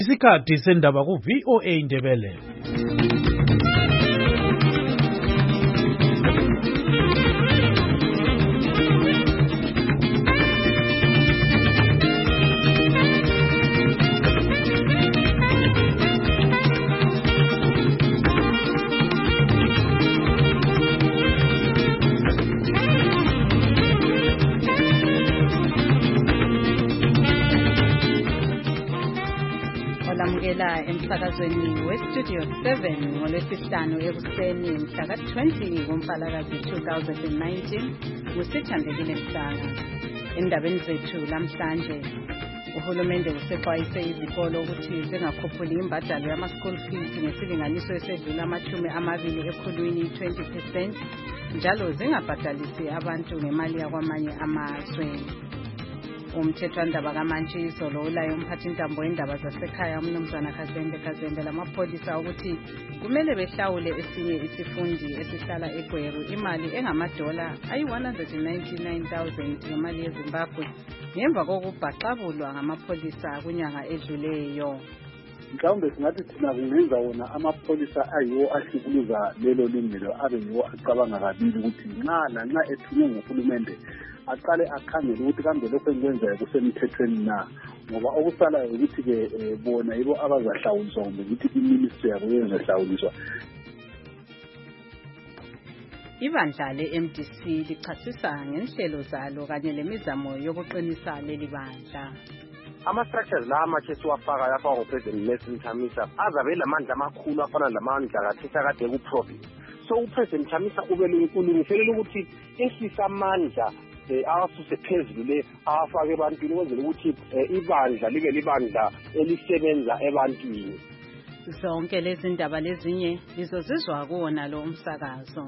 Isikhathi sendaba ku VOA Indebele. Emsakazweni weStudio 7 ngolwesihlanu ekuseni mhla ka-20 kuMfalakazi 2019 nguSithandekile Mhlanga. Endabeni zethu namhlanje, uhulumende usexwayise izikolo ukuthi zingakhuphuli imbadalo yama-school fees ngesilinganiso esedlula ama-20 ekhulwini 20%, njalo zingabhadalisi abantu ngemali yakwamanye amazwe. Umthethwandaba kaMantshi izolo ulaye umphathintambo wendaba zasekhaya uMnumzana Kazembe lamapholisa ukuthi kumele behlawule esinye isifundi esihlala eGweru imali engamadola ayi-199,000 ngemali yeZimbabwe ngemva kokubhaxabulwa ngamapholisa kunyanga edluleyo. Mhlawumbe singathi thina kungenza wona amapholisa ayiwo ahlukuluza lelo lungelo abe yiwo acabanga kabili ukuthi nxa ethunywe nguhulumende aqale akhangele ukuthi kambe lokho engikwenzayo kusemthethweni na, ngoba okusalayo ukuthi-ke bona yibo abazahlawuliswa kumbe ukuthi iministry yabo yezahlawuliswa. Ibandla le-MDC lichasisa ngenhlelo zalo kanye lemizamo yokuqinisa leli bandla. Ama-structures la amatshe siwafaka yafakwa nguPresident Nelson Chamisa azabe lamandla amakhulu afana lamandla kathisa kade ku-province. So uPresident Chamisa ulungiselela ukuthi ehlisa amandla awasuse phezulu le awafake ebantwini ukwenzela ukuthi ibandla libe libandla elisebenza ebantwini. Zonke lezi ndaba lezinye lizozizwa kuwona lo umsakazo.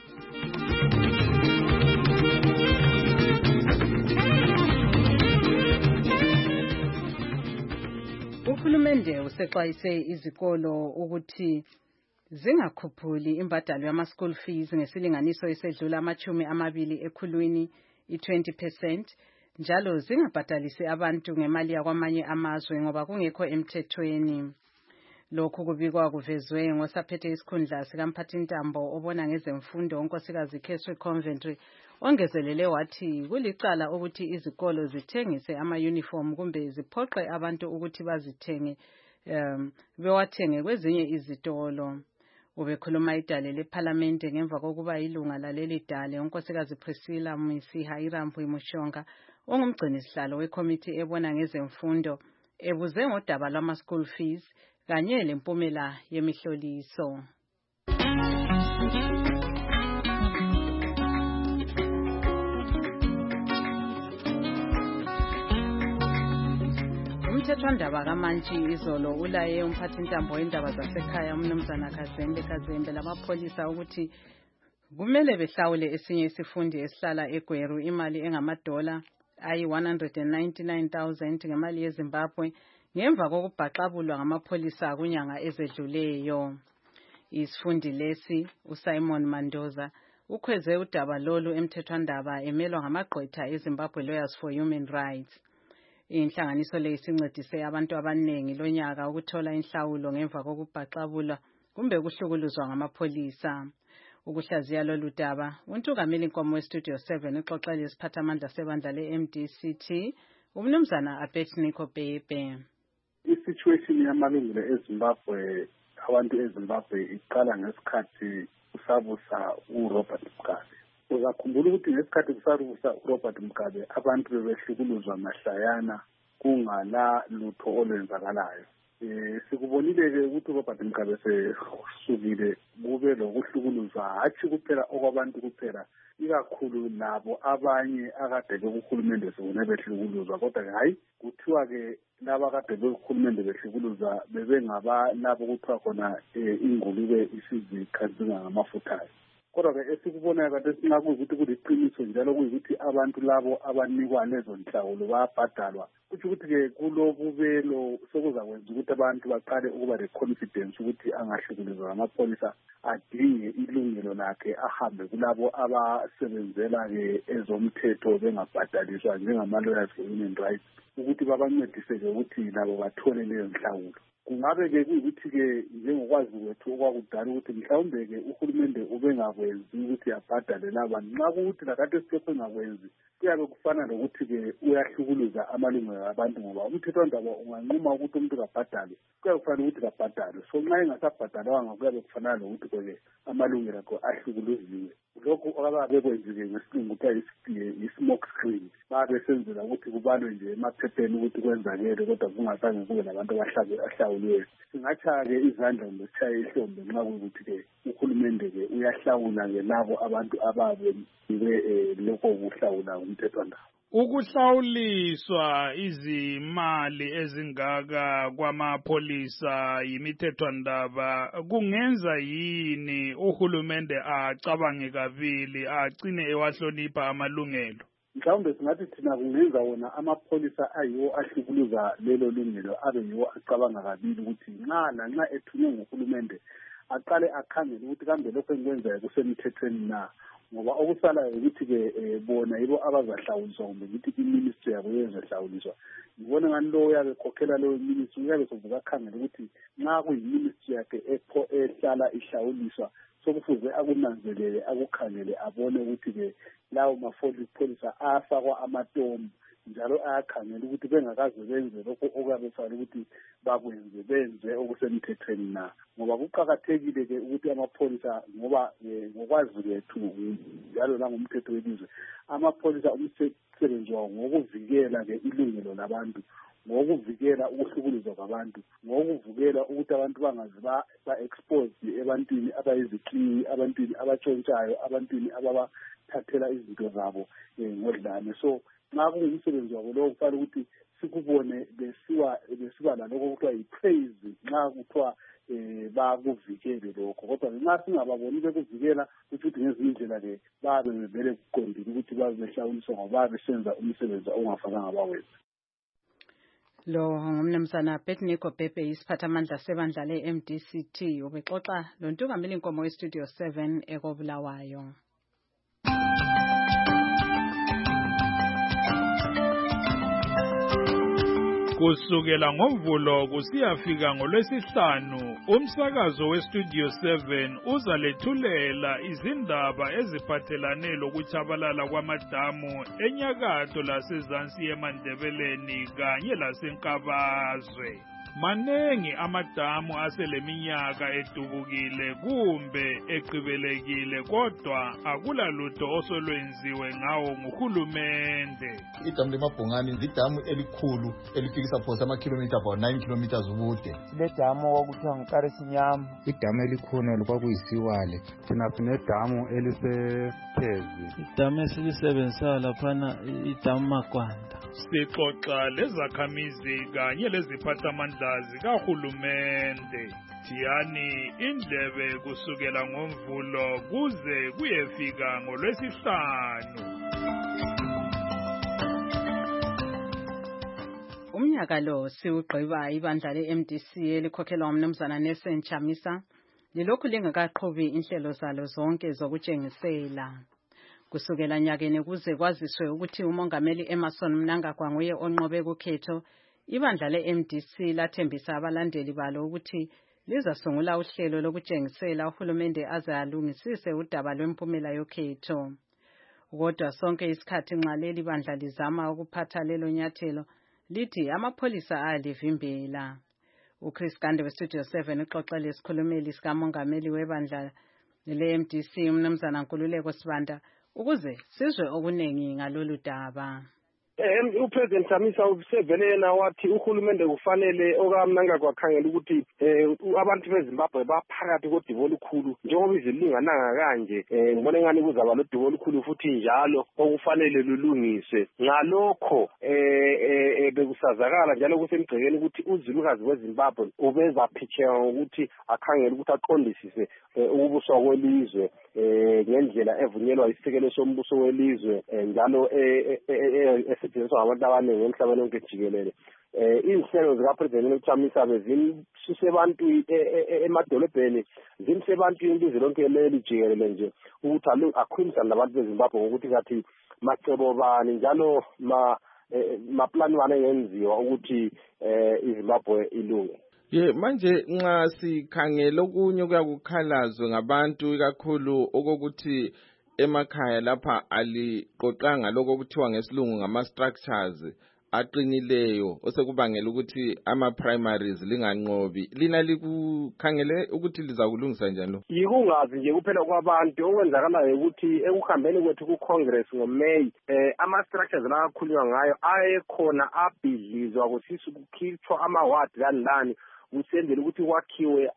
Uhulumende usexwayise izikolo ukuthi zingakhuphuli imbadalo yama-school fees ngesilinganiso esedlula ama-20 ekhulwini 20%, njalo zingabhadalisi abantu ngemali yakwamanye amazwe ngoba kungekho emthethweni. Lokhu kubikwa kuvezwe ngosaphethe isikhundla sikamphathintambo obona ngezemfundo uNkosikazi Keswe Coventry, ongezelele wathi kulicala ukuthi izikolo zithengise ama-uniform kumbe ziphoqe abantu ukuthi bazithenge bewathenge kwezinye izitolo. Ubekhuluma idale leParlamente ngemva kokuba ilunga laleli dale uNkosikazi Priscilla Msiha Irambhu Mushonga, ongumgcinisihlalo wekomiti ebona ngezemfundo, ebuze ngodaba lwama-school fees kanye lempumela yemihloliso. Umthethwandaba kaMantshi izolo ulaye umphathintambo wendaba zasekhaya uMnumzana Kazembe lamapholisa ukuthi kumele behlawule esinye isifundi esihlala eGweru imali engamadola ayi-199,000 ngemali yeZimbabwe ngemva kokubhaxabulwa ngamapholisa kunyanga ezedluleyo. Isifundi lesi uSimon Mandoza ukhweze udaba lolu emthethwandaba emelwa ngamagqwetha eZimbabwe Lawyers for Human Rights. Inhlanganiso le isincedise abantu abanengi lonyaka ukuthola inhlawulo ngemva kokubhaxabulwa kumbe ukuhlukuluzwa ngamapholisa. Ukuhlaziya lolu daba, uNtukameli Inkomo weStudio 7 uxoxele isiphathamandla sebandla le-MDCT uMnumzana Abednego Bhebhe. I-situation yamalungelo eZimbabwe, abantu eZimbabwe iqala ngesikhathi kusabusa uRobert Mugabe. Uzakhumbula ukuthi ngesikhathi kusabusa uRobert Mugabe abantu bebehlukuluzwa mahlayana kungala lutho olwenzakalayo. Sikubonile-ke ukuthi uRobert Mugabe sesukile kube lokuhlukuluzwa hatshi kuphela okwabantu kuphela, ikakhulu labo abanye akade bekuhulumende sibone behlukuluzwa, kodwa hayi kuthiwa-ke laba akade bekuhulumende behlukuluzwa bebengaba labo kuthiwa khona ingulube isizikhanzinga ngamafuthayo. kodwa-ke esikubonayo kade singakuzi ukuthi kuliqiniso njalo kuyikuthi abantu labo abanikwa lezo nhlawulo bayabhadalwa kutsho ukuthi-ke kulobubelo sokuzakwenza ukuthi abantu baqale ukuba le-confidence ukuthi angahlukuluzwa ngamapholisa adinge ilungelo lakhe ahambe kulabo abasebenzela-ke ezomthetho bengabhadaliswa njengama-lawyers for human rights ukuthi babancedise-ke ukuthi nabo bathole leyo nhlawulo. Kungabe-ke kuyikuthi-ke njengokwazi kwethu okwakudala ukuthi mhlawumbe-ke uhulumende ubengakwenzi ukuthi abhadale laba nxa kukuthi lakade sisekho engakwenzi kuyabe kufana lokuthi-ke uyahlukuluza amalungelo abantu ngoba umthethwandaba unganquma ukuthi umuntu kabhadale kuyabe kufanele ukuthi kabhadale so nxa engasabhadalwanga kuyabe kufanele lokuthi-ke amalungelo akho ahlukuluziwe. Lokhu ababekwenzike ngesilungu kuthiwa i-smoke screen babesenzela ukuthi kubalwe nje emaphepheni ukuthi kwenzakele kodwa kungazange kube nabantu abahlawuliweyo. Singatsha-ke izandla kumbe sitshaye ihlombe nxa kuyukuthi-ke uhulumende-ke uyahlawula-ke labo abantu ababenike lokho kuhlawula umthethwandaba. Ukuhlawuliswa izimali ezingaka kwamapholisa yimithethwandaba kungenza yini uhulumende acabange kabili agcine ewahlonipha amalungelo? Mhlawumbe singathi thina kungenza wona amapholisa ayiwo ahlukuluza lelo lungelo abe yiwo acabanga kabili ukuthi nxa ethunywe nguhulumende aqale akhangele ukuthi kambe lokho engikwenzayo kusemthethweni na, ngoba okusalayo ukuthi-ke bona yibo abazahlawuliswa kumbe ngithi iministry yabo yezohlawuliswa. Ngibona ngani lo uyabe ekhokhela leyo ministry uyabe sovuka akhangele ukuthi nxa kuyiministry yakhe ehlala ihlawuliswa sokufuze akunanzelele akukhangele abone ukuthi-ke lawo mapholisa ayafakwa amatomu njalo ayakhangela ukuthi bengakaze benze lokho okuyabe kufanele ukuthi bakwenze benze okusemthethweni na, ngoba kuqakathekile-ke ukuthi amapholisa ngoba ngokwazi kwethu njalo langomthetho welizwe amapholisa umsebenzi wawo ngokuvikela-ke ilungelo labantu, ngokuvikela ukuhlukuluzwa kwabantu, ngokuvikela ukuthi abantu bangaze ba-expose ebantwini abayizikliwi, abantwini abatshontshayo, abantwini ababathathela izinto zabo ngodlame. So nxa kungumsebenzi wabo lowo kufanele ukuthi sikubone besiba lalokho kuthiwa yi-praise nxa kuthiwa bakuvikele lokho, kodwa nxa singababoni bekuvikela kuthi ngezinye indlela-ke babe bevele kuqondile ukuthi babe behlawuliswa ngoba babe besenza umsebenzi ongafananga bawenza. Lo ngumnumzana Abednego Bhebhe isiphathamandla sebandla le-MDCT ubexoxa lontukameli inkomo westudio 7 ekobulawayo. Kusukela ngoMvulo kusiyafika ngoLwesihlanu umsakazo westudio 7 uzalethulela izindaba eziphathelane lokutshabalala kwamadamu enyakatho lasezansi eMandebeleni kanye laseNkabazwe. Manengi amadamu aseleminyaka edubukile kumbe eqibelekile kodwa akulalutho osolwenziwe ngawo nguhulumende. Idamu leMabhongani lidamu elikhulu elifikisa phose amakhilomitha about 9 kilometers ubude. Ledamu okuthiwa nguKarisinyama. Idamu elikhona lokwakuyisiwale. Thina sinedamu elisePhezi. Idamu esilisebenzisa laphana idamu Magwanda. Sixoxa lezakhamizi kanye leziphathamandla zikahulumende. Thiyani indlebe kusukela ngoMvulo kuze kuyefika ngoLwesihlanu. Umnyaka lo siwugqiba ibandla le-MDC elikhokhelwa ngumnumzana Nelson Chamisa lilokhu lingakaqhubi inhlelo zalo zonke zokutshengisela. Kusukela nyakeni kuze kwaziswe ukuthi umongameli Emmerson Mnangagwa nguye onqobe kukhetho, ibandla le-MDC lathembisa abalandeli balo ukuthi lizasungula uhlelo lokutshengisela uhulumende aze alungisise udaba lwempumela yokhetho. Kodwa sonke isikhathi nxa leli bandla lizama ukuphatha lelo nyathelo lithi amapholisa alivimbela. uChris Gande westudio 7 uxoxe lesikhulumeli sikamongameli webandla le-MDC umnumzana Nkululeko Sibanda ukuze sizwe okuningi ngalolu daba. uPresident Chamisa usevele yena wathi uhulumende kufanele okamnangagwa akhangela ukuthi abantu beZimbabwe baphakathi kodibo olukhulu njengoba izilingananga kanje ngibona ngani kuzaba lodibo olukhulu futhi njalo okufanele lulungiswe ngalokho bekusazakala njalo kusemgcekeni ukuthi uZilukazi weZimbabwe ubeza phitsheya ukuthi akhangela ukuthi aqondisise ukubuswa kwelizwe ngendlela evunyelwa isisekelo sombuso welizwe njalo esetshenziswa ngabantu abaningi emhlabeni wonke jikelele. Izinhlelo zikaPresident uKuthamisa bezimsuse abantu emadolobheni zimsebantwini ilizwe lonke leli jikelele nje ukuthi akhulumisane nabantu beZimbabwe ngokuthi kathi macebo bani njalo maplani wani engenziwa ukuthi iZimbabwe ilunge. Manje nxa sikhangela okunye kuyakukhalazwe ngabantu ikakhulu okokuthi emakhaya lapha aliqoqanga lokho okuthiwa ngesilungu ngama-structures aqinileyo osekubangela ukuthi ama-primaries linganqobi. Lina likukhangele ukuthi lizakulungisa njani? Yikungazi nje kuphela kwabantu okwenzakalayo ukuthi ekuhambeni kwethu ku-Congress ngoMay ama-structures la akhulunywa ngayo ayekhona abhidlizwa kusisi kukhitshwa ama-ward lani kusenzela ukuthi kwakhiwe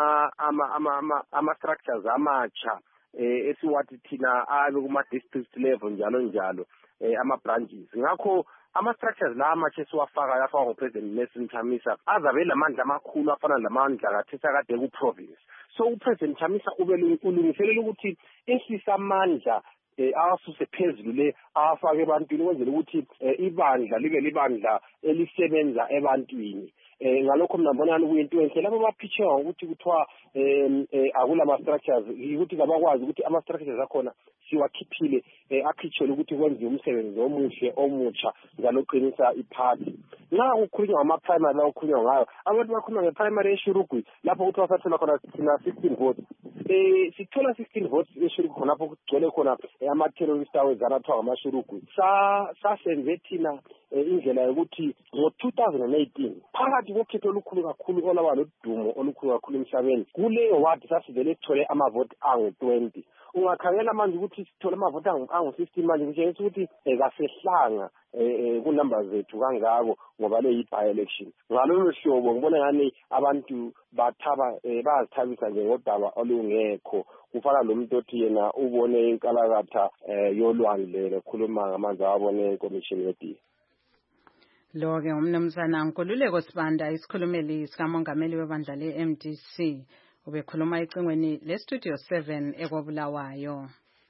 ama-structures amatsha esiwathi thina abe kuma-district level njalo njalo ama-branches. Ngakho ama-structures la amatsha esiwafaka yafakwa nguPresident Nelson Chamisa azabe lamandla amakhulu afana lamandla kathesa kade ku-province. So uPresident Chamisa ulungiselela ukuthi ehlisa amandla awasuse phezulu le afake ebantwini ukwenzela ukuthi ibandla libe libandla elisebenza ebantwini. Ngalokho mina ngibona kuyinto enhle labo baphitshewa ukuthi kuthiwa akula ma-structures ukuthi kabakwazi ukuthi ama-structures akhona siwakhiphile aphitshelwe ukuthi kwenziwe umsebenzi omuhle omutsha njalo oqinisa iphathi. Nxa kukhulunywa ngama-primary la kukhulunywa ngayo abantu bakhuluma nge-primary eShurugwi lapho kuthiwa sathola khona thina 16 votes. Sithola 16 votes eShurugwi khonapho kugcwele khona ama-terrorist awezana athiwa ngamaShurugwi. Sasenze thina indlela yokuthi ngo-2018 phakathi kokhetho olukhulu kakhulu olaba lodumo olukhulu kakhulu emhlabeni kuleyo ward sasivele sithole amavoti angu-20. Ungakhangela manje ukuthi sithole amavoti angu-15 manje kutshengisa ukuthi kasehlanga kunamba zethu kangako ngoba le yi-by-election. Ngalolu hlobo ngibona ngani abantu bayazithabisa nje ngodaba olungekho kufana lomuntu othi yena ubone inkalakatha yolwandle ekhuluma ngamanzi awabone inkomishini yediya. Lo-ke umnumzana Nkululeko Sibanda isikhulumeli sikamongameli webandla le-MDC ubekhuluma ecingweni le-Studio 7 ekwabulawayo.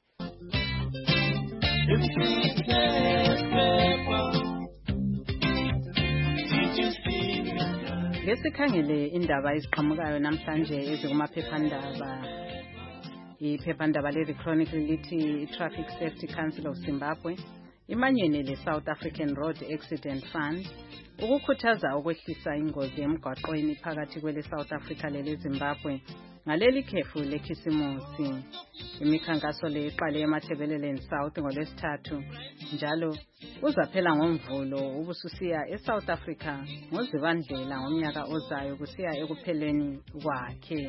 Ngesikhangele indaba eziqhamukayo namhlanje ezikumaphephandaba. Iphephandaba le-The Chronicle lithi i-Traffic Safety Council of Zimbabwe imanyene le-South African Road Accident Fund ukukhuthaza ukwehlisa ingozi emgwaqweni phakathi kwele-South Africa lele-Zimbabwe ngaleli khefu lekhisimusi. Imikhankaso le iqale eMathebeleleni South ngolwesithathu njalo uzaphela ngoMvulo ubususiya eSouth Africa ngoZibandlela ngomnyaka ozayo kusiya ekupheleni kwakhe.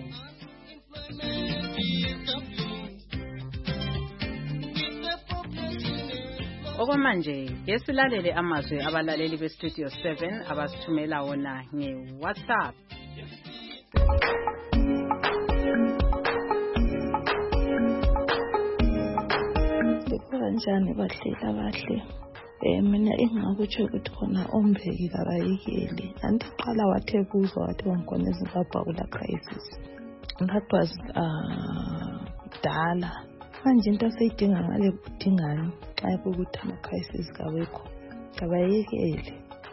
Okwamanje yesilalele amazwi abalaleli beStudio 7 abasithumela wona ngeWhatsApp. Kanjani bahlela bahle mina engakutsho ukuthi khona ombeki kabayekeli andiqala wathe kuzwa wathi wangkhona eZimbabwe kula crisis that was dala manje into aseyidinga ngale kudingani xa ukuthi ama-crisis kawekho kabayekele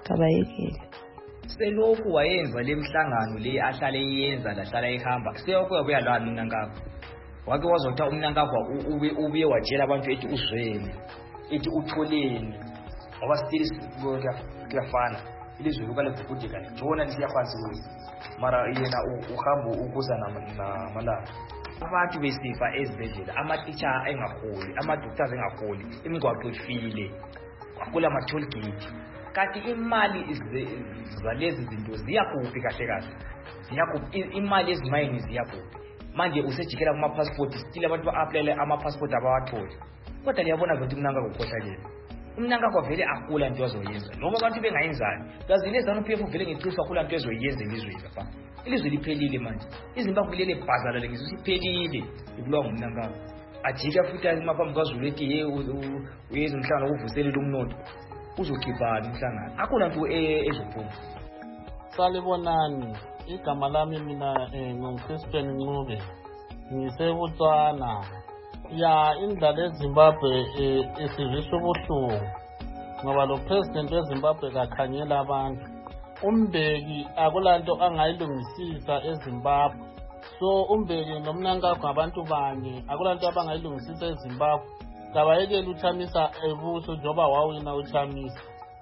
selokhu wayenza le mhlangano le ahlale yenza lahlala ehamba seyokuya lwana uNankava wake wazotha uNankava ubuye watshela abantu ethi uzwele ethi utholeni ngoba still kuyafana ilizwe lokale bhukudika jona lisiyafansi wezi mara yena uhamba ukuza namalanga abantu besifa ezibhedlela amatitsha engaholi ama-doctors engaholi imigwaqo ifile akula ama-toll gate kanti imali zalezi zinto ziyakuphi kahle kahle ziyakuphi imali ezimayini ziyakuphi manje usejikela kuma-passport still abantu ba-aplayele ama-passport abawatholi kodwa liyabona ukuthi uMnangagwa ukhohlakele uMnangagwa vele akula nto azoyenza noma abantu bengayenzani kazi lezanu-PF vele ngeqiniso akula nto ezoyenza elizweni lapha ilizwe liphelile manje iZimbabwe lele bhazala lengizo siphelile ibulawa nguMnangagwa ajika futhi amaphambi kaZulu ethi ye uyenza umhlangano wokuvuselela umnotho uzokhiphani umhlangano akula nto ezophuma. Salibonani igama lami mina ngoChristian Ncube ngiseBotswana Ya indlela eZimbabwe isivisa ubuhlungu ngoba lo president weZimbabwe kakhanyela abantu. UMbeki akulanto angayilungisisa eZimbabwe. So uMbeki noMnangagwa abantu banye akulanto abangayilungisisa eZimbabwe. Kabayekela uChamisa ebuso njoba wawina uChamisa.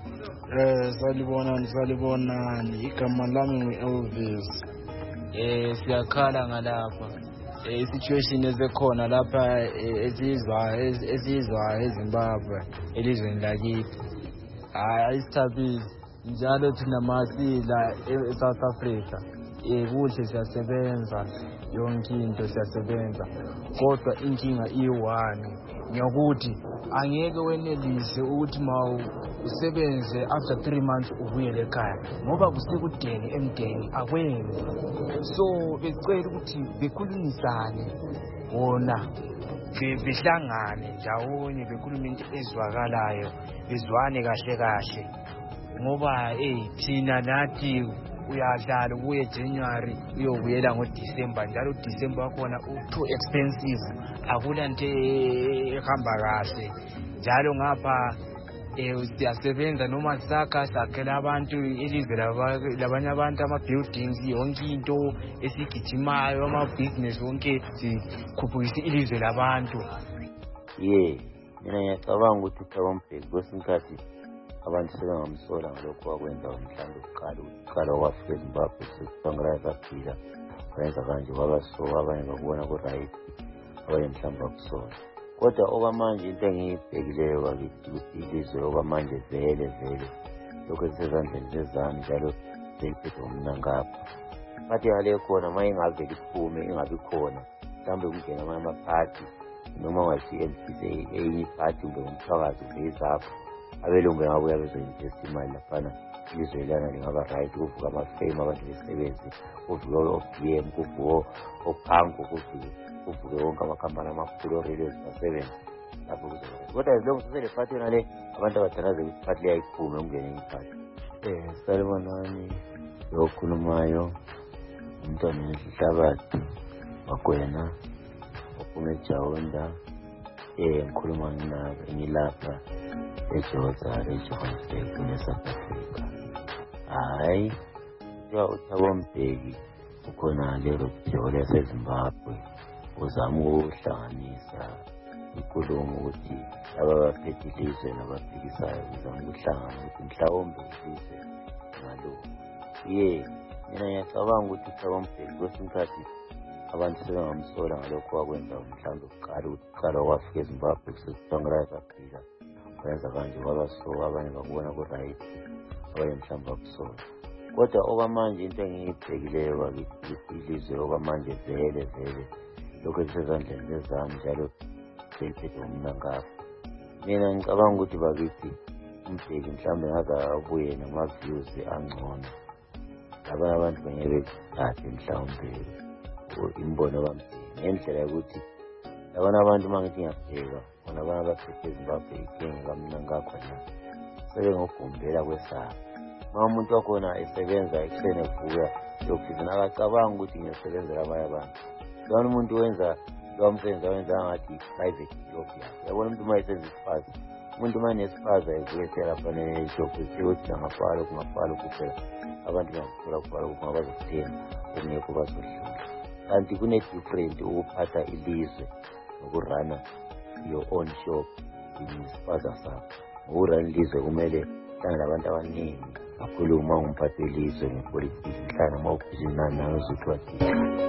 Salibonani igama lami ngu-Elvis. Siyakhala ngalapha situation ezekhona lapha esizwa eZimbabwe elizweni lakithi ayisithabile njalo thina masila eSouth Africa kuhle siyasebenza yonke into siyasebenza kodwa inkinga iyiwani ngiyokuthi angeke wenelise ukuthi usebenze after 3 months ubuyele ekhaya ngoba kusekudeni emdeni akwenzi. So becela ukuthi bekhulumisane wona behlangane ndawonye bekhuluma into ezwakalayo bezwane kahle kahle ngoba thina nathi uyadlala ubuye January uyobuyela ngoDecember njalo uDecember wakhona too expensive akula nto ehamba kahle njalo ngapha siyasebenza noma sakhela abantu ilizwe labanye abantu ama-buildings yonke into esigijimayo ama-business wonke sikhuphukisa ilizwe labantu. Mina ngiyacabanga ukuthi uThabo Mbeki kwesinye isikhathi abantu sebengamsola ngalokho wakwenza mhlawumbe ukuqala kwafika eZimbabwe sekuthiwa saphila wayenza kanje kwabaso abanye bakubona ku-right abanye mhlawumbe bakusola. Kodwa okwamanje into engiyibhekileyo bakithi ukuthi ilizwe okwamanje vele lokho esisezandleni zezami njalo seyiphethe uMnangagwa. Phathi yale khona uma ingavele iphume ingabi khona mhlawumbe kungena amanye amaphathi noma ungathi enye iphathi kumbe umphakathi uveyizapho abelungu bengabuya bezoinvesta imali laphana ilizwe lana lingaba right kuvuka amafame abantu besebenzi kuvuke o-BM kuvuke oPango kuvuke wonke amakhampani amakhulu o-railways basebenzi lapho kuzoba kodwa zilongo sisele phathi yona le abantu abathanaze ukuthi phathi leyayiphume kungene enye iphathi. Salibonani lokhulumayo umntwana Nhlabathi Magwena ophume eJaunda ngikhuluma ngilapha eJoza eJohannesburg eSouth Africa. Hayi uThabo Mbeki ukhona lero phela yaseZimbabwe uzama ukuhlanganisa inkulumo ukuthi laba baphethe ilizwe nabaphikisayo uzama ukuhlangana ukuthi mhlawumbe ilizwe ngalo. Mina ngiyacabanga ukuthi uThabo Mbeki kwesinye isikhathi abantu sebengamsola ngalokho wakwenza mhlawumbe ukuqala kwafika eZimbabwe sekuthiwa saphila wayenza kanje kwabaso abanye bakubona ku-right abanye mhlawumbe bakusola. Kodwa okwamanje into engiyibhekileyo bakithi ilizwe okwamanje vele lokho esisezandleni zezami njalo seyiphethe uMnangagwa. Mina ngicabanga ukuthi bakithi uMbeki mhlawumbe ngaze abuye nama-views angcono abanye abantu bengeke bethathe mhlawumbe imbono kaMbeki ngendlela yokuthi labana abantu uma ngithi ngiyabheka bona abanye abaphethe eZimbabwe ikinga kaMnangagwa la sebengogumbela kwesabo. Uma umuntu wakhona esebenza ekuseni evuka yokufisa akacabanga ukuthi ngiyosebenzela abanye abantu. Lona umuntu wenza lowo msebenzi awenza ngathi private job yakhe. Yabona umuntu uma esenza isipaza umuntu uma nesipaza evuke selapha neshop ukuthi angafalo kungafalo kuphela abantu bangafuna ukufala ukuthi bazokuthenga kungekho bazohlula. Kanti kune-different ukuphatha ilizwe nokurana your own shop isipaza sakho. Ngokurana ilizwe kumele hlangana abantu abaningi kakhulu uma ungumphathi welizwe ngepolitiki hlangana uma ubhizinani nawe uzuthi wathini.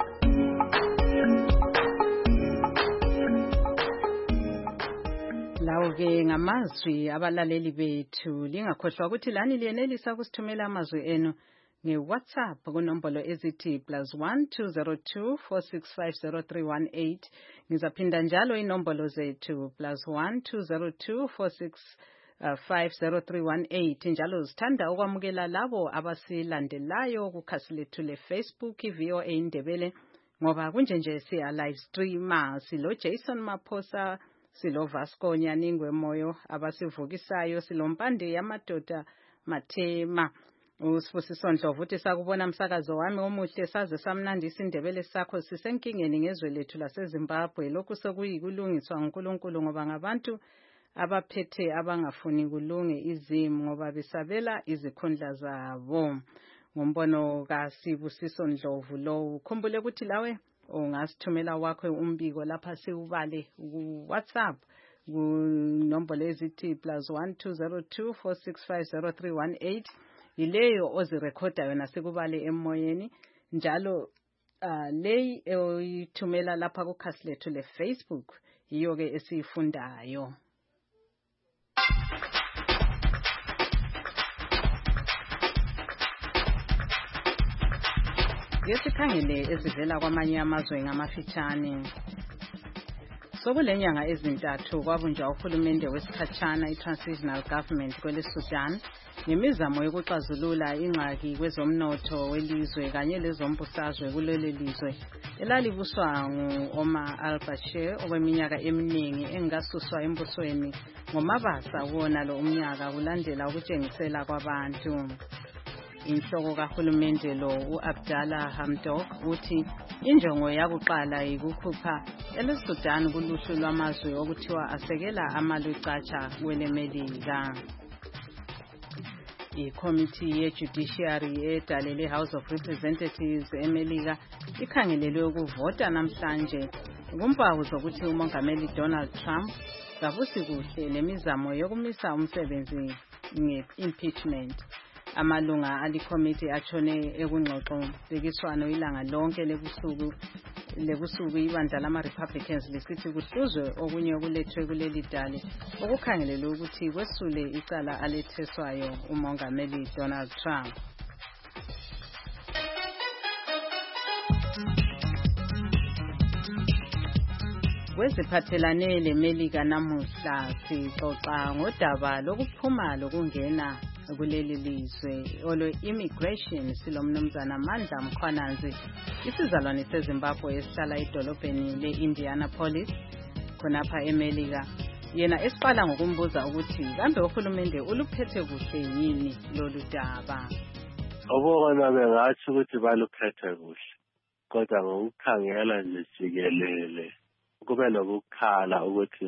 Lawo-ke ngamazwi abalaleli bethu lingakhohlwa ukuthi lani liyenelisa ukusithumela amazwi enu nge-WhatsApp kunombolo ezithi +1 202 465 0318. Ngizaphinda njalo inombolo zethu +1 202 465 0318. Njalo sithanda ukwamukela labo abasilandelayo kukhasi lethu le-Facebook VOA Indebele ngoba kunje siya live streamer silo Jason Maphosa silo Vasco Nyaningwe Moyo abasivukisayo silo Mpande yamadoda Mathema uSibusiso Ndlovu uthi sakubona umsakazo wami omuhle saze samnandisa indebele sakho sisenkingeni ngezwe lethu laseZimbabwe lokhu sekuyikulungiswa nguNkulunkulu ngoba ngabantu abaphethe abangafuni kulunge izimo ngoba besabela izikhundla zabo. Ngombono kaSibusiso Ndlovu lo ukhumbule ukuthi lawe ungasithumela wakho umbiko lapha siubale ku WhatsApp kunombolo ezithi +1 202 465 0318 ileyo ozirekhoda yona sikubale emoyeni njalo leyi oyithumela lapha kukhasi lethu leFacebook iyo ke esiyifundayo. Ngesikhangele ezivela kwamanye amazwe ngamafitshane. Sokulenyanga ezintathu kwabunjwa uhulumende wesikhatshana i-Transitional Government kweleSudan ngemizamo yokuxazulula ingxaki kwezomnotho welizwe kanye lezombusazwe kuleli lizwe elalibuswa ngu-Omar al-Bashir okweminyaka eminingi engasuswa embusweni ngomabasa wona lo umnyaka kulandela ukutshengisela kwabantu. Inhloko kahulumende lo uAbdallah Hamdok uthi injongo yakuqala yikukhupha eleSudan kuluhlu lwamazwe okuthiwa asekela amalwicatsha kwelemelika. iCommittee ye-Judiciary edalele House of Representatives eMelika ikhangelelwe ukuvota namhlanje kumpawu zokuthi umongameli Donald Trump kabusi kuhle lemizamo yokumisa umsebenzi nge-impeachment. Amalunga aliCommittee atshone ekungxoxo-mpikiswano ilanga lonke lebusuku ibandla lama-Republicans lisithi kuhluzwe okunye okulethwe kuleli dale okukhangelelwe ukuthi kwesule icala aletheswayo umongameli Donald Trump. Kweziphathelane leMelika namuhla sixoxa ngodaba lokuphuma lokungena kuleli lizwe olo-immigration silomnumzana Mandla Mkhwananzi isizalwane seZimbabwe esihlala edolobheni le-Indianapolis khonapha eMelika. Yena esiqala ngokumbuza ukuthi kambe uhulumende uluphethe kuhle yini lolu daba. Obona bengathi ukuthi baluphethe kuhle kodwa ngokukhangela nje jikelele kube lokukhala ukuthi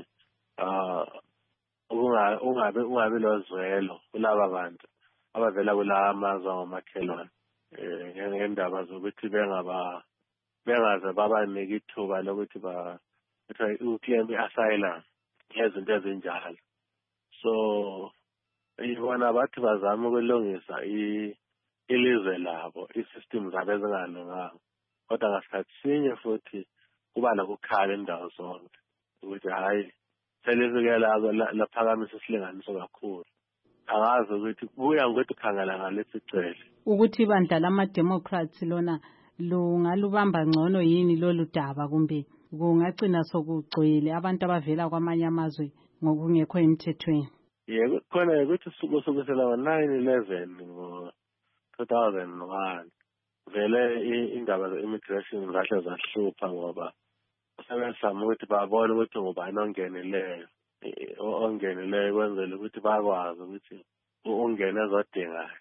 ungabe lozwelo kulaba bantu abavela kula amazwe ngamakhelwane ngendaba zokuthi bengaze babanike ithuba lokuthi uclaim i-asylum ngezinto ezinjalo. So ibona bathi bazama ukulungisa ilizwe labo i-system zabo ezingalunganga kodwa ngasikhathi sinye futhi kuba lokukhala indawo zonke ukuthi hayi selifike laphakamisa isilinganiso kakhulu. Angazi ukuthi buya ngokuthi khangela ngalesi cele ukuthi ibandla lama-Democrats lona lungalubamba ngcono yini lolu daba kumbe kungagcina sokugcwele abantu abavela kwamanye amazwe ngokungekho emthethweni. Yebo khona ukuthi kusukela ngo-9/11 ngo-2001 vele indaba ze-immigration zahle zahlupha ngoba sebezama ukuthi babone ukuthi ngubani ongenileyo kwenzela ukuthi bakwazi ukuthi ungene ezodingayo.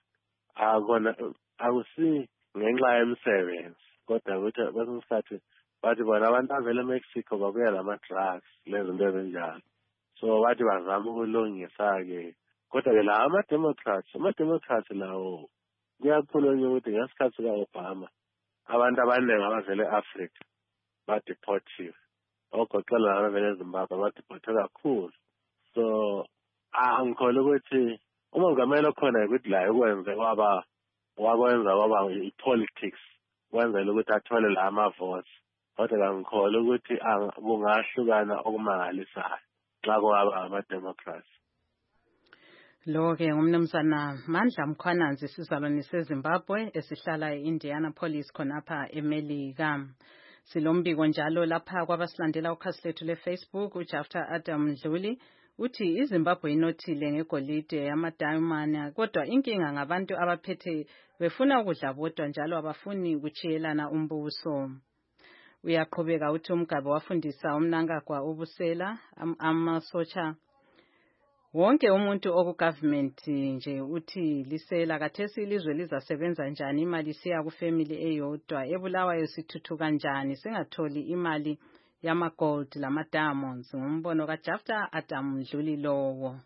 Akusi ngenxa yemisebenzi kodwa ukuthi kwesinye isikhathi bathi bona abantu avela eMexico babuya lama-drugs lezinto ezinjalo. So bathi bazama ukulungisa-ke kodwa-ke la ama-Democrats lawo kuyakhulunywa ukuthi ngesikhathi sika-Obama abantu abaningi abavela e-Africa badeportiwe ogoqela abavela eZimbabwe badeportiwe kakhulu. So angikholwa ukuthi umongameli okhona ukuthi la wakwenza kwaba i-politics kwenzela ukuthi athole la ama-votes kodwa angikholwa ukuthi kungahlukana okumangalisayo xa kungaba ama-Democrats. Lo-ke ngumnumzana Mandla Mkhwananzi isizalwane seZimbabwe esihlala e-Indianapolis khonapha eMelika. Silombiko njalo lapha kwabasilandela ukhasi lethu leFacebook uJafta Adam Dluli uthi iZimbabwe inothile ngegolide yamadayimana kodwa inkinga ngabantu abaphethe befuna ukudla bodwa njalo abafuni ukuchiyelana umbuso. Uyaqhubeka uthi umgaba wafundisa umnankagwa ubusela amasotsha Wonke umuntu okugovernment nje uthi lisela kathesi ilizwe lizasebenza njani imali siya ku family eyodwa eBulawayo sithuthu kanjani singatholi imali yama gold lama diamonds ngumbono kaJafta Adam Mdluli lowo.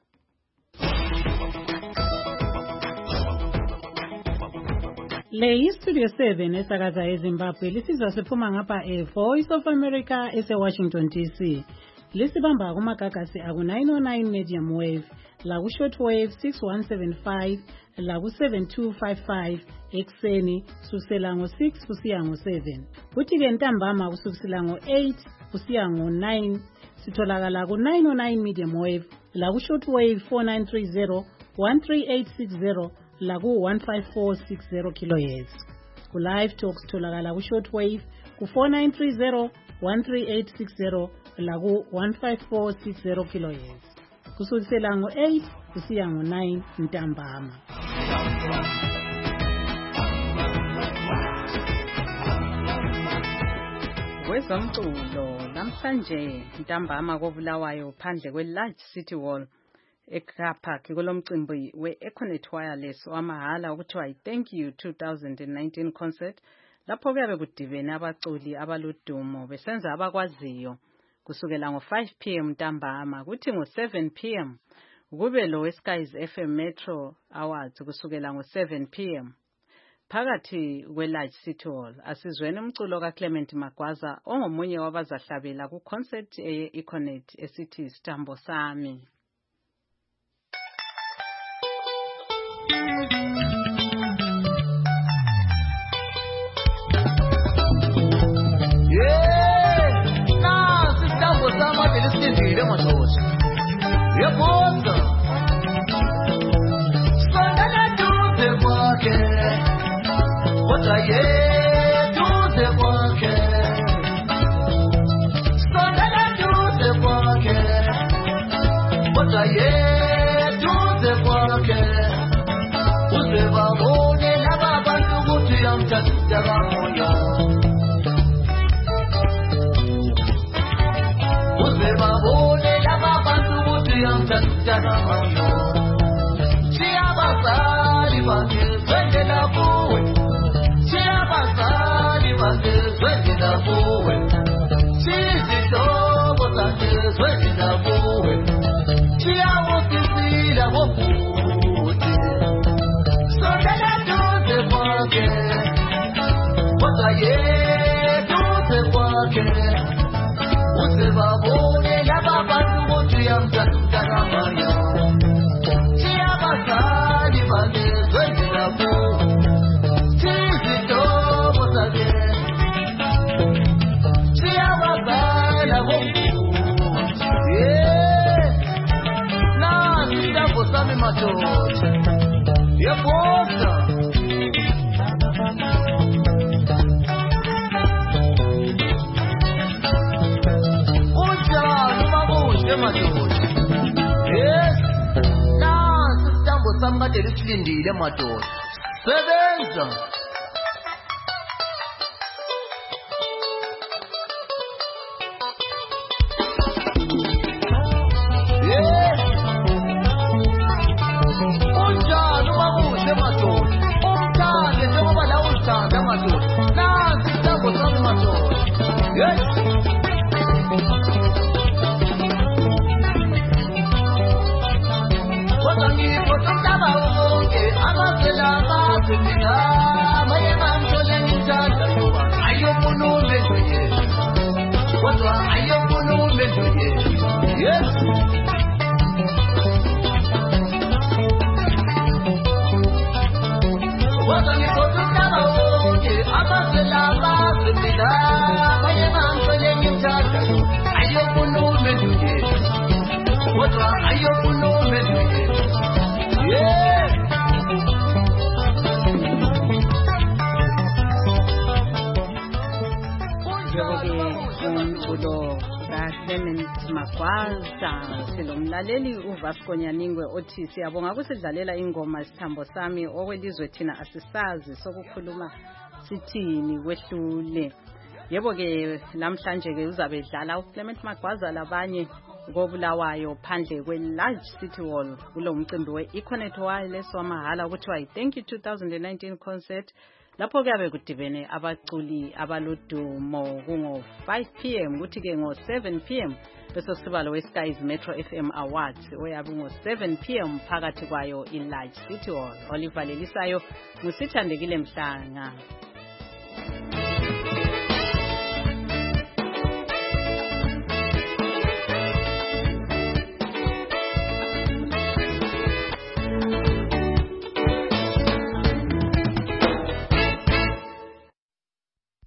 Le Studio 7 esakaza eZimbabwe lisizwa siphuma ngapha Voice of America eseWashington DC. Lisibamba kumagagasi aku 909 medium wave, la ku short wave 6175, la ku 7255 ekseni kusukela ngo6 kusiya ngo7. Kuthi ke ntambama kusukela ngo8 kusiya ngo9 sitholakala ku 909 medium wave, la ku short wave 4930 13860 la ku 15460 kHz. Ku live talks sitholakala ku short wave ku 4930 13860 la ku 15460 kHz. Kusukela ngo8 kusiya ngo9 ntambama. Kwezomculo namhlanje ntambama koBulawayo phandle kwe-Large City Hall eKapa kulomcimbi we-Econet Wireless wamahala okuthiwa Thank You 2019 concert lapho kuyabe kudibene abaculi abaludumo besenza abakwaziyo kusukela ngo5 PM ntambama kuthi ngo7 PM kube lo weSky's FM Metro Awards kusukela ngo7 PM phakathi kwe-Large City Hall. Asizweni umculo kaClement Magwaza ongomunye wabazahlabela ku concert eye-Econet esithi Stambo Sami. Lisindile madoda yebonga sondela duze kwakhe kodwa duze kwakhe sondela duze kwakhe kodwa duze kwakhe uze babone laba bantu ukuthi yamthatha kamoya babone laba bantu ukuthi yamthatha kamoya siyabazali bakhe zwendela kuwe siyabazali bakhe zwendela kuwe sizihlobo zakhe zwendela kuwe siyawofisila wofuthi sondela duze kwakhe kodwa duze kwakhe uze babone laba bantu ukuthi yamthatha kamoya siyabazali bakhe zwendela kuwe sizihlobo zakhe siyabazala wofuthi nasi Stambo Sami madoda yebonga yes nasi Stambo Sami kade lisilindile madoda sebenza unjalo babuhle madoda umthande njengoba la uthanda madoda nasi Stambo Sami madoda yes Clement Magwaza silomlaleli uVasco Nyaningwe othi siyabonga kusidlalela ingoma Stambo Sami okwelizwe thina asisazi sokukhuluma sithini kwehlule. Yebo ke namhlanje ke uzabe edlala uClement Magwaza labanye koBulawayo phandle kwe-Large City Hall kulo mcimbi we-Econet Wireless wamahala okuthiwa yi-Thank You 2019 concert. Lapho kuyabe kudibene abaculi abalodumo kungo-5 p.m. kuthi-ke ngo-7 p.m. bese kusiba lo we-Skies Metro FM Awards oyabe ngo-7 p.m. phakathi kwayo i-Large City Hall. Olivalelisayo ngusithandekile Mhlanga.